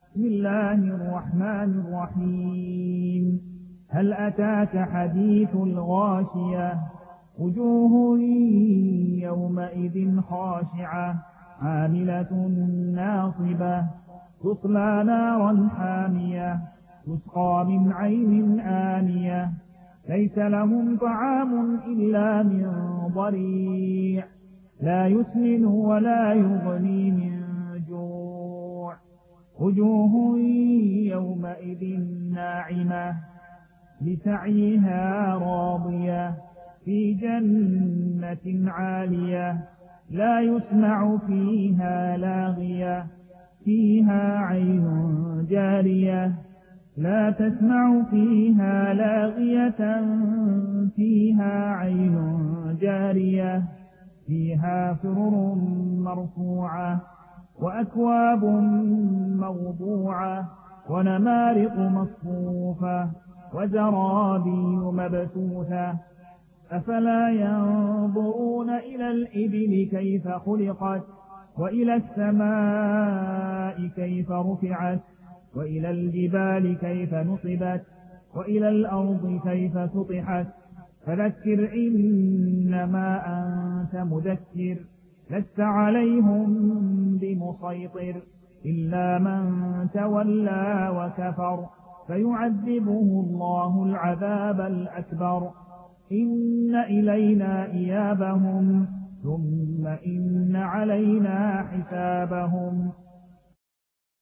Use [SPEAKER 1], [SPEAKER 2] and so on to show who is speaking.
[SPEAKER 1] بسم الله الرحمن الرحيم. هل أتاك حديث الغاشية؟ وجوه يومئذ خاشعة عاملة ناصبة تصلى نارا حامية تسقى من عين آنية ليس لهم طعام إلا من ضريع لا يسمن ولا يغني من جوع. وجوه يومئذ ناعمة لسعيها راضية في جنة عالية لا يسمع فيها لاغية فيها عين جارية لا تسمع فيها لاغية فيها عين جارية فيها سرر مرفوعة وأكواب موضوعة ونمارق مصفوفة وزرابي مبثوثة. أفلا ينظرون إلى الإبل كيف خلقت وإلى السماء كيف رفعت وإلى الجبال كيف نصبت وإلى الأرض كيف سطحت. فذكر إنما أنت مذكر لست عليهم بمسيطر إلا من تولى وكفر فيعذبه الله العذاب الأكبر. إن إلينا إيابهم ثم إن علينا حسابهم.